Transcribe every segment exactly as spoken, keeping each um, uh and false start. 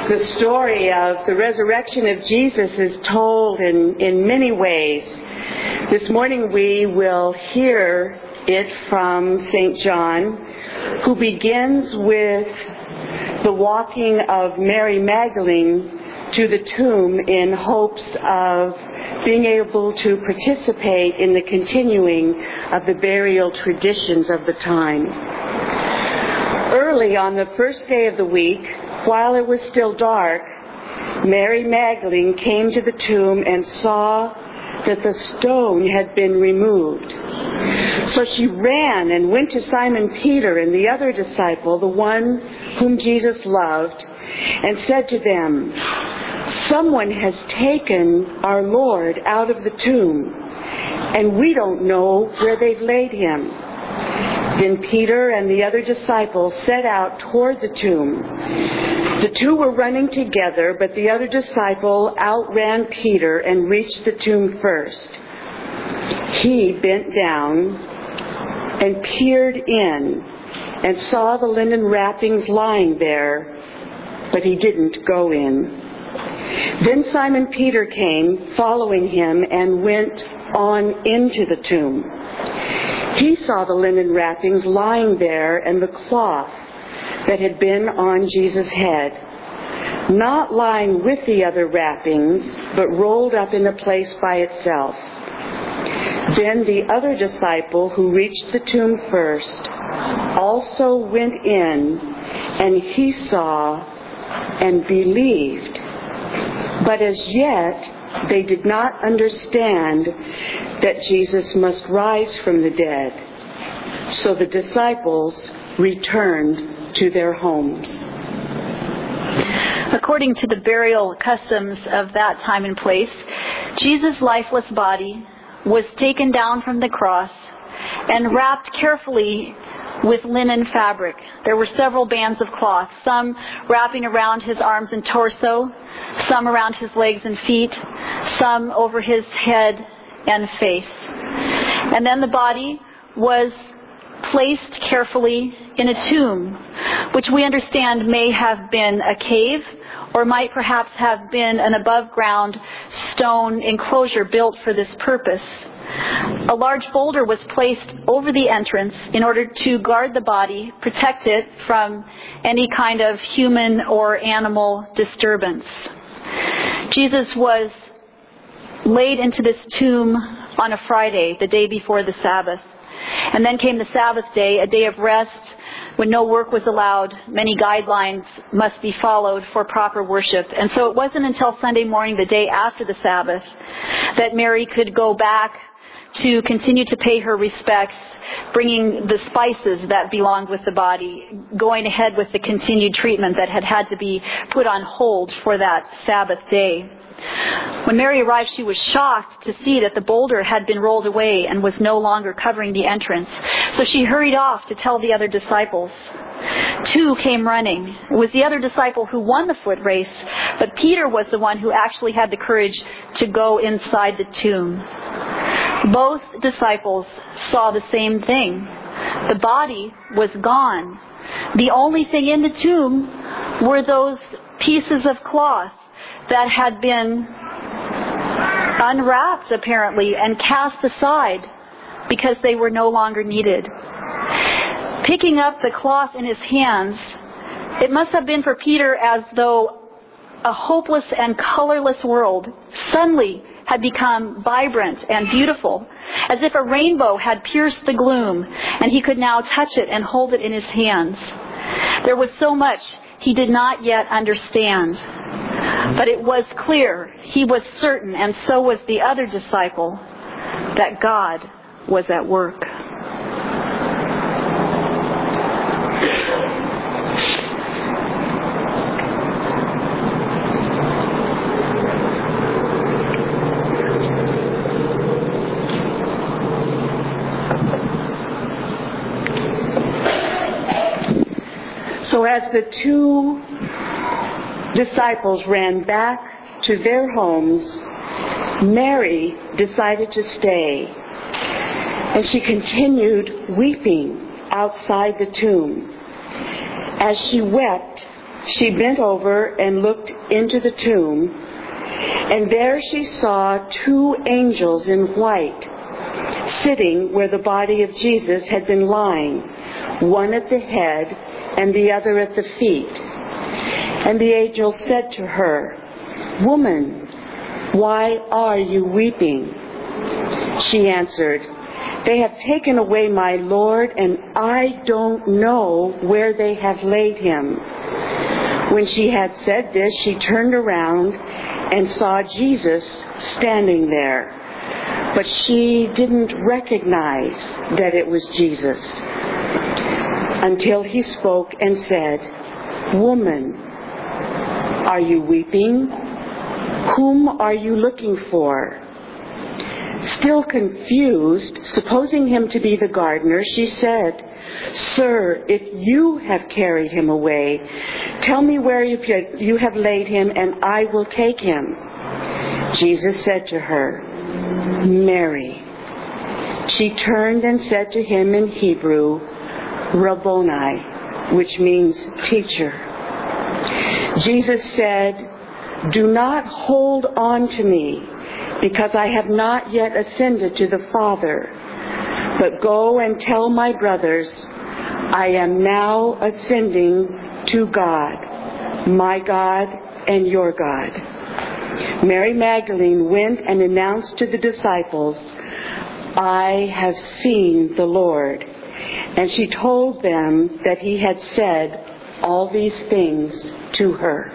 The story of the resurrection of Jesus is told in, in many ways. This morning we will hear it from Saint John, who begins with the walking of Mary Magdalene to the tomb in hopes of being able to participate in the continuing of the burial traditions of the time. Early on the first day of the week, while it was still dark, Mary Magdalene came to the tomb and saw that the stone had been removed. So she ran and went to Simon Peter and the other disciple, the one whom Jesus loved, and said to them, "Someone has taken our Lord out of the tomb, and we don't know where they've laid him." Then Peter and the other disciples set out toward the tomb. The two were running together, but the other disciple outran Peter and reached the tomb first. He bent down and peered in and saw the linen wrappings lying there, but he didn't go in. Then Simon Peter came, following him, and went on into the tomb. He saw the linen wrappings lying there and the cloth that had been on Jesus' head, not lying with the other wrappings, but rolled up in a place by itself. Then the other disciple, who reached the tomb first, also went in, and he saw and believed. But as yet they did not understand that Jesus must rise from the dead. So the disciples returned to their homes. According to the burial customs of that time and place, Jesus' lifeless body was taken down from the cross and wrapped carefully with linen fabric. There were several bands of cloth, some wrapping around his arms and torso, some around his legs and feet, some over his head and face. And then the body was placed carefully in a tomb, which we understand may have been a cave or might perhaps have been an above-ground stone enclosure built for this purpose. A large boulder was placed over the entrance in order to guard the body, protect it from any kind of human or animal disturbance. Jesus was laid into this tomb on a Friday, the day before the Sabbath. And then came the Sabbath day, a day of rest when no work was allowed. Many guidelines must be followed for proper worship. And so it wasn't until Sunday morning, the day after the Sabbath, that Mary could go back to continue to pay her respects, bringing the spices that belonged with the body, going ahead with the continued treatment that had had to be put on hold for that Sabbath day. When Mary arrived, she was shocked to see that the boulder had been rolled away and was no longer covering the entrance. So she hurried off to tell the other disciples. Two came running. It was the other disciple who won the foot race, but Peter was the one who actually had the courage to go inside the tomb. Both disciples saw the same thing. The body was gone. The only thing in the tomb were those pieces of cloth that had been unwrapped, apparently, and cast aside because they were no longer needed. Picking up the cloth in his hands, it must have been for Peter as though a hopeless and colorless world suddenly had become vibrant and beautiful, as if a rainbow had pierced the gloom, and he could now touch it and hold it in his hands. There was so much he did not yet understand. But it was clear, he was certain, and so was the other disciple, that God was at work. So as the two disciples ran back to their homes, Mary decided to stay, and she continued weeping outside the tomb. As she wept, She bent over and looked into the tomb, and there she saw two angels in white, sitting where the body of Jesus had been lying, one at the head and the other at the feet. And the angel said to her, "Woman, why are you weeping?" She answered, "They have taken away my Lord, and I don't know where they have laid him." When she had said this, she turned around and saw Jesus standing there. But she didn't recognize that it was Jesus until he spoke and said, "Woman, are you weeping? Whom are you looking for?" Still confused, supposing him to be the gardener, she said, "Sir, if you have carried him away, tell me where you have laid him, and I will take him." Jesus said to her, "Mary." She turned and said to him in Hebrew, "Rabboni," which means teacher. Jesus said, "Do not hold on to me, because I have not yet ascended to the Father. But go and tell my brothers, I am now ascending to God, my God and your God." Mary Magdalene went and announced to the disciples, "I have seen the Lord." And she told them that he had said all these things to her.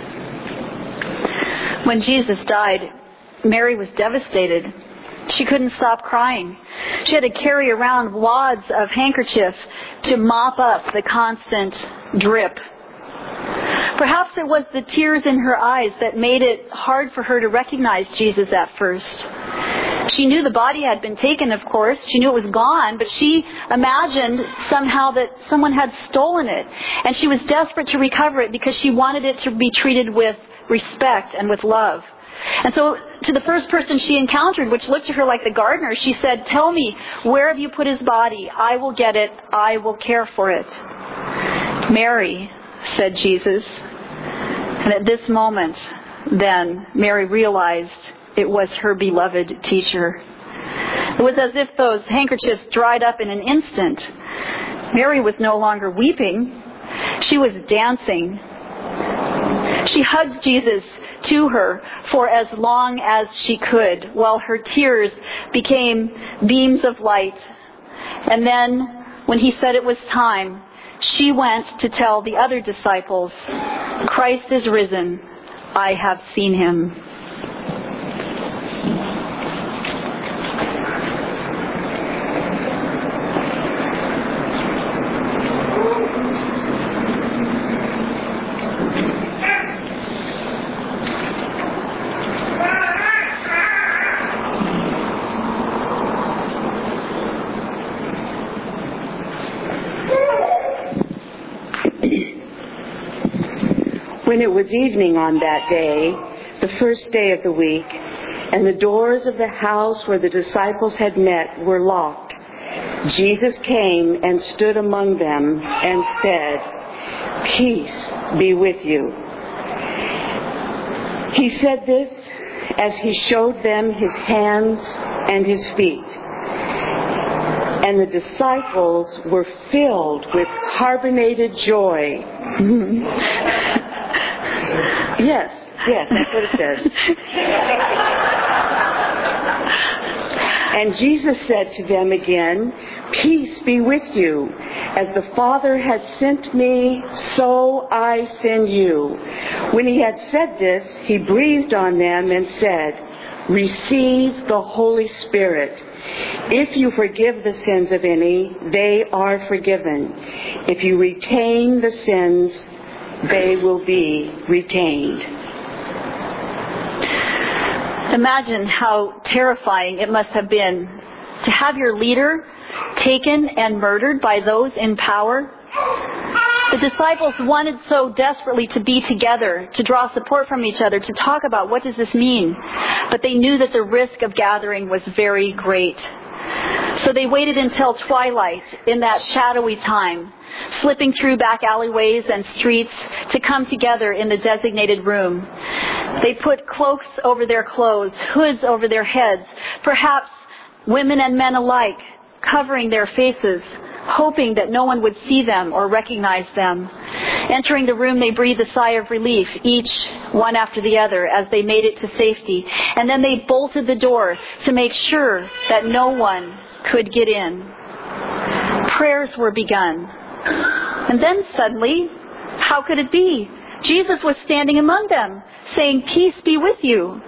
When Jesus died, Mary was devastated. She couldn't stop crying. She had to carry around wads of handkerchief to mop up the constant drip. Perhaps it was the tears in her eyes that made it hard for her to recognize Jesus at first. She knew the body had been taken, of course. She knew it was gone, but she imagined somehow that someone had stolen it. And she was desperate to recover it because she wanted it to be treated with respect and with love. And so to the first person she encountered, which looked to her like the gardener, she said, "Tell me, where have you put his body? I will get it. I will care for it." "Mary," said Jesus. And at this moment, then, Mary realized it was her beloved teacher. It was as if those handkerchiefs dried up in an instant. Mary was no longer weeping. She was dancing. She hugged Jesus to her for as long as she could, while her tears became beams of light. And then, when he said it was time, she went to tell the other disciples, "Christ is risen. I have seen him." When it was evening on that day, the first day of the week, and the doors of the house where the disciples had met were locked, Jesus came and stood among them and said, "Peace be with you." He said this as he showed them his hands and his feet. And the disciples were filled with carbonated joy. Yes, yes, that's what it says. And Jesus said to them again, "Peace be with you. As the Father has sent me, so I send you." When he had said this, he breathed on them and said, "Receive the Holy Spirit. If you forgive the sins of any, they are forgiven. If you retain the sins, they will be retained." Imagine how terrifying it must have been to have your leader taken and murdered by those in power. The disciples wanted so desperately to be together, to draw support from each other, to talk about what does this mean. But they knew that the risk of gathering was very great. So they waited until twilight in that shadowy time, slipping through back alleyways and streets to come together in the designated room. They put cloaks over their clothes, hoods over their heads, perhaps women and men alike, covering their faces, hoping that no one would see them or recognize them. Entering the room, they breathed a sigh of relief, each one after the other, as they made it to safety. And then they bolted the door to make sure that no one could get in. Prayers were begun. And then suddenly, how could it be? Jesus was standing among them, saying, "Peace be with you."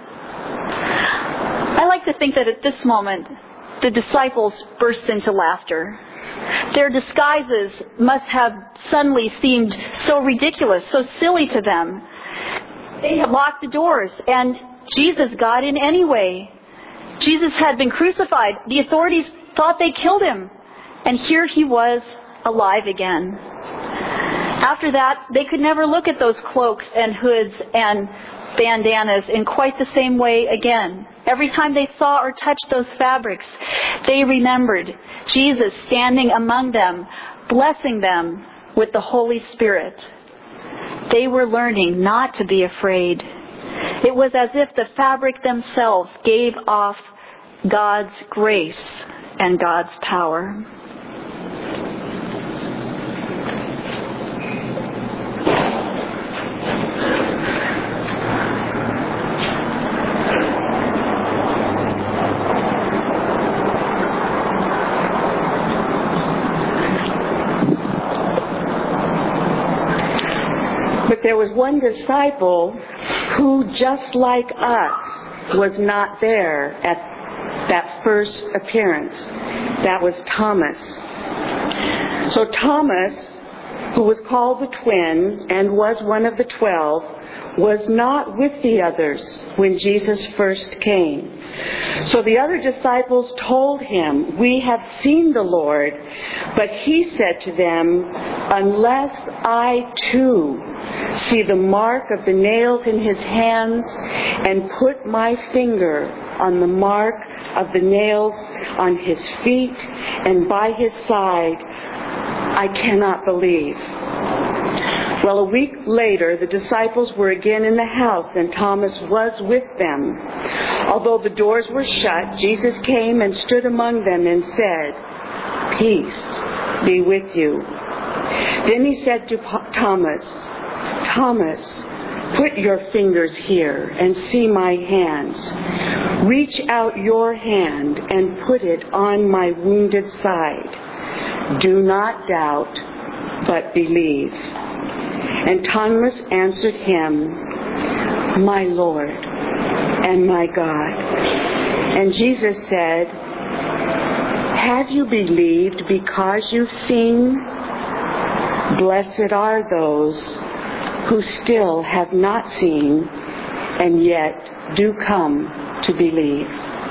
I like to think that at this moment, the disciples burst into laughter. Their disguises must have suddenly seemed so ridiculous, so silly to them. They had locked the doors, and Jesus got in anyway. Jesus had been crucified. The authorities thought they killed him. And here he was, alive again. After that, they could never look at those cloaks and hoods and bandanas in quite the same way again. Every time they saw or touched those fabrics, they remembered Jesus standing among them, blessing them with the Holy Spirit. They were learning not to be afraid. It was as if the fabric themselves gave off God's grace and God's power. But there was one disciple who, just like us, was not there at that first appearance. That was Thomas. So Thomas, who was called the twin and was one of the twelve, was not with the others when Jesus first came. So the other disciples told him, "We have seen the Lord." But he said to them, "Unless I too see the mark of the nails in his hands and put my finger on the mark of the nails on his feet and by his side, I cannot believe." Well, a week later, the disciples were again in the house, and Thomas was with them. Although the doors were shut, Jesus came and stood among them and said, "Peace be with you." Then he said to Thomas, "Thomas, put your fingers here and see my hands. Reach out your hand and put it on my wounded side. Do not doubt, but believe." And Thomas answered him, "My Lord and my God." And Jesus said, "Have you believed because you've seen? Blessed are those who still have not seen and yet do come to believe."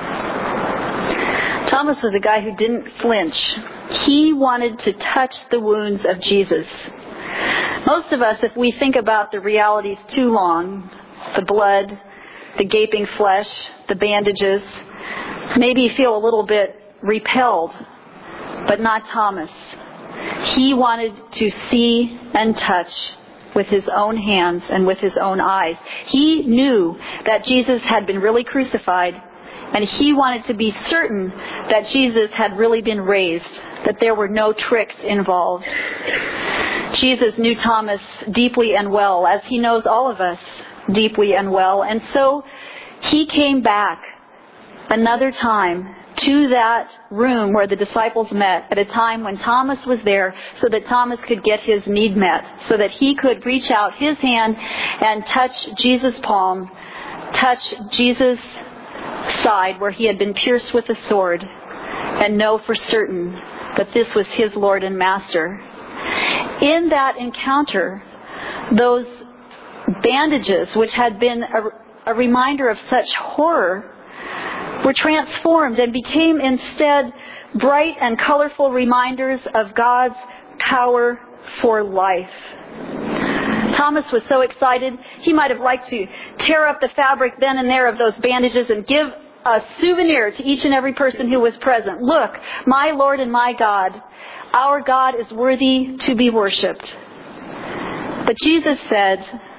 Thomas was a guy who didn't flinch. He wanted to touch the wounds of Jesus. Most of us, if we think about the realities too long, the blood, the gaping flesh, the bandages, maybe feel a little bit repelled, but not Thomas. He wanted to see and touch with his own hands and with his own eyes. He knew that Jesus had been really crucified, and he wanted to be certain that Jesus had really been raised, that there were no tricks involved. Jesus knew Thomas deeply and well, as he knows all of us deeply and well. And so he came back another time to that room where the disciples met at a time when Thomas was there, so that Thomas could get his need met, so that he could reach out his hand and touch Jesus' palm, touch Jesus' side where he had been pierced with a sword, and know for certain that this was his Lord and Master. In that encounter, those bandages, which had been a, a reminder of such horror, were transformed and became instead bright and colorful reminders of God's power for life. Thomas was so excited, he might have liked to tear up the fabric then and there of those bandages and give a souvenir to each and every person who was present. Look, my Lord and my God, our God is worthy to be worshipped. But Jesus said,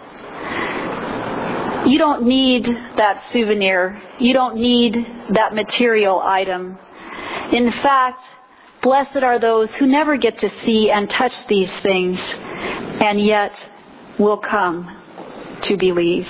you don't need that souvenir. You don't need that material item. In fact, blessed are those who never get to see and touch these things, and yet will come to believe.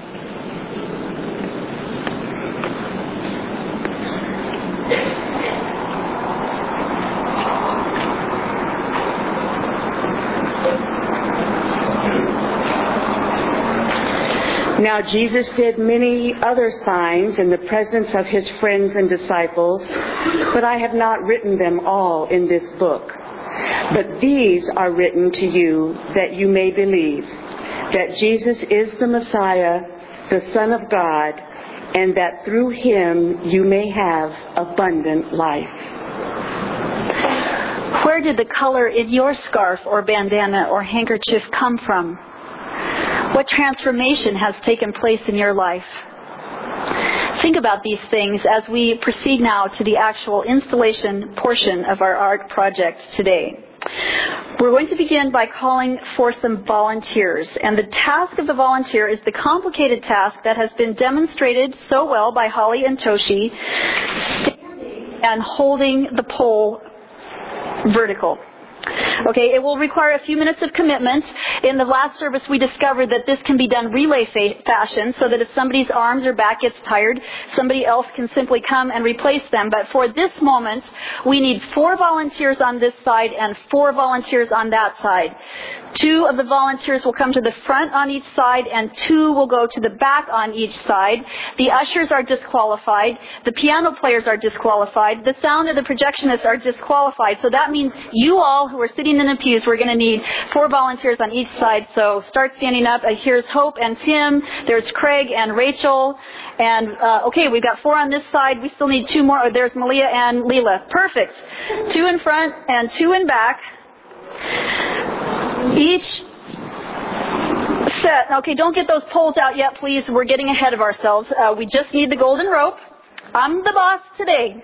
Now Jesus did many other signs in the presence of his friends and disciples, but I have not written them all in this book. But these are written to you that you may believe that Jesus is the Messiah, the Son of God, and that through him you may have abundant life. Where did the color in your scarf or bandana or handkerchief come from? What transformation has taken place in your life? Think about these things as we proceed now to the actual installation portion of our art project today. We're going to begin by calling for some volunteers. And the task of the volunteer is the complicated task that has been demonstrated so well by Holly and Toshi, standing and holding the pole vertical. Okay, it will require a few minutes of commitment. In the last service, we discovered that this can be done relay fa- fashion, so that if somebody's arms or back gets tired, somebody else can simply come and replace them. But for this moment, we need four volunteers on this side and four volunteers on that side. Two of the volunteers will come to the front on each side, and two will go to the back on each side. The ushers are disqualified. The piano players are disqualified. The sound and the projectionists are disqualified. So that means you all who are sitting in the pews, we're going to need four volunteers on each side. So start standing up. Uh, here's Hope and Tim. There's Craig and Rachel. And, uh, okay, we've got four on this side. We still need two more. Oh, there's Malia and Leela. Perfect. Two in front and two in back. Each set. Okay, don't get those poles out yet, please. We're getting ahead of ourselves. Uh, we just need the golden rope. I'm the boss today.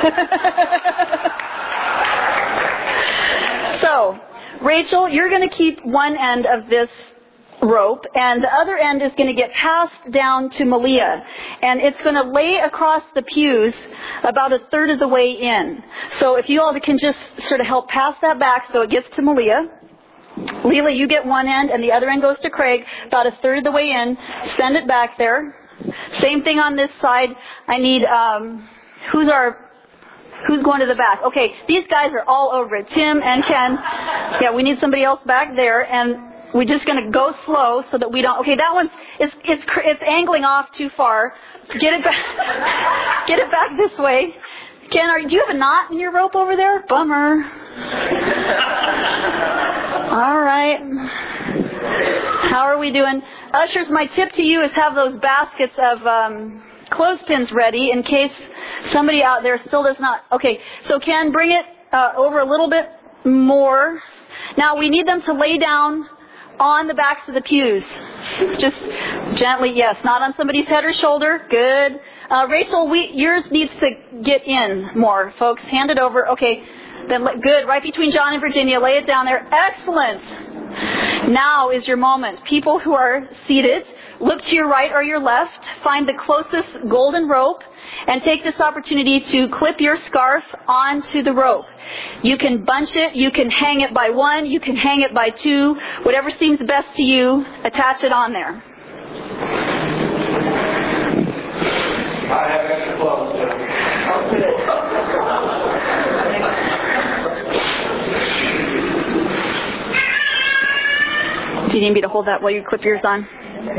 So, Rachel, you're going to keep one end of this rope, and the other end is going to get passed down to Malia, and it's going to lay across the pews about a third of the way in. So if you all can just sort of help pass that back so it gets to Malia. Leela, you get one end, and the other end goes to Craig, about a third of the way in. Send it back there. Same thing on this side. I need, um, who's our... Who's going to the back? Okay, these guys are all over it. Tim and Ken. Yeah, we need somebody else back there, and we're just going to go slow so that we don't. Okay, that one is it's it's angling off too far. Get it back. Get it back this way. Ken, are, do you have a knot in your rope over there? Bummer. All right. How are we doing, ushers? My tip to you is have those baskets of um, clothespins ready in case somebody out there still does not. Okay, so Ken, bring it uh, over a little bit more. Now we need them to lay down on the backs of the pews. Just gently, yes, not on somebody's head or shoulder. Good. Uh, Rachel, we, yours needs to get in more, folks. Hand it over. Okay, then good. Right between John and Virginia. Lay it down there. Excellent. Now is your moment. People who are seated, look to your right or your left. Find the closest golden rope and take this opportunity to clip your scarf onto the rope. You can bunch it. You can hang it by one. You can hang it by two. Whatever seems best to you, attach it on there. I have extra clothes. Do you need me to hold that while you clip yours on?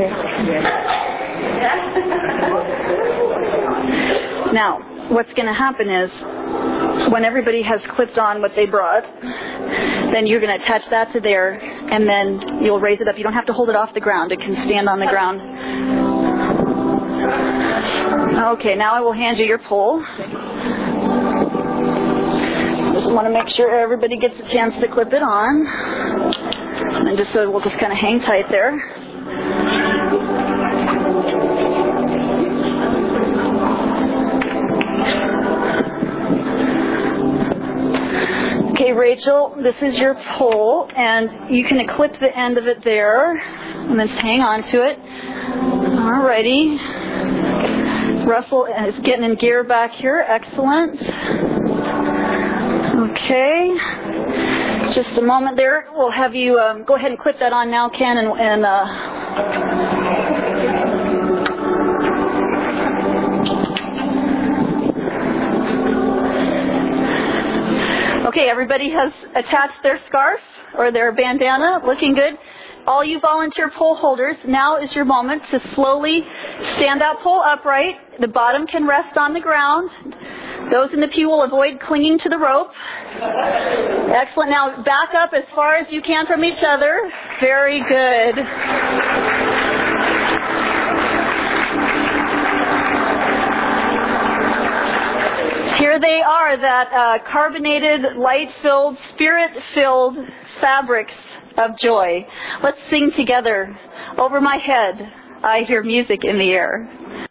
Now, what's going to happen is, when everybody has clipped on what they brought, then you're going to attach that to there, and then you'll raise it up. You don't have to hold it off the ground. It can stand on the ground. Okay, now I will hand you your pole. Just want to make sure everybody gets a chance to clip it on. And just so we'll just kind of hang tight there. Rachel, this is your pole, and you can clip the end of it there, and then hang on to it. Alrighty. Russell is getting in gear back here. Excellent. Okay. Just a moment there. We'll have you um, go ahead and clip that on now, Ken, and, and uh, okay, everybody has attached their scarf or their bandana. Looking good. All you volunteer pole holders, now is your moment to slowly stand that pole upright. The bottom can rest on the ground. Those in the pew will avoid clinging to the rope. Excellent. Now back up as far as you can from each other. Very good. Here they are, that uh, carbonated, light-filled, spirit-filled fabrics of joy. Let's sing together. Over my head, I hear music in the air.